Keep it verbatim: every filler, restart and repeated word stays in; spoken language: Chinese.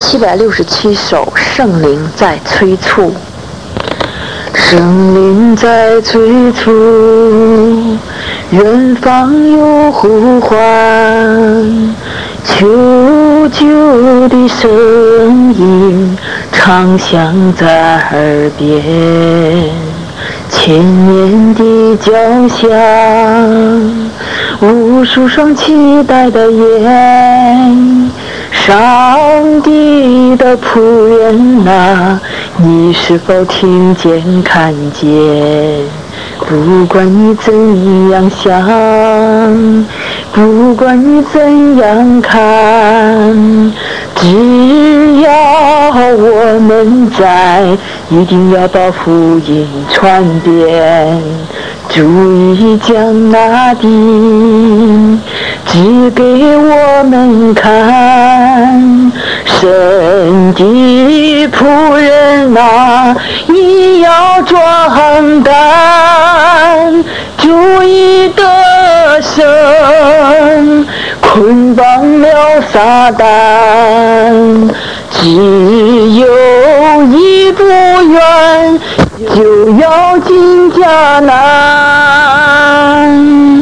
七百六十七首，圣灵在催促。圣灵在催促，远方有呼唤，求救的声音常响在耳边，千年的交响，无数双期待的眼，上帝的仆人啊，你是否听见看见？不管你怎样想，不管你怎样看，只要我们在，一定要把福音传遍。主已将那地指给我们看，神的仆人啊，你要壮胆，主已得胜，捆绑了撒旦，只有一步远，就要进迦南。